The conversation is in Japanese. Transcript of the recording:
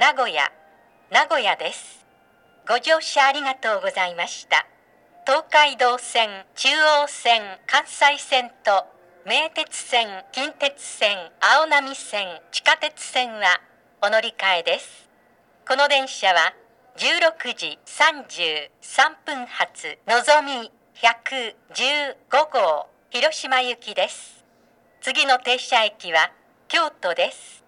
名古屋です。ご乗車ありがとうございました。東海道線、中央線、関西線と名鉄線、近鉄線、青波線、地下鉄線はお乗り換えです。この電車は16時33分発のぞみ115号広島行きです。次の停車駅は京都です。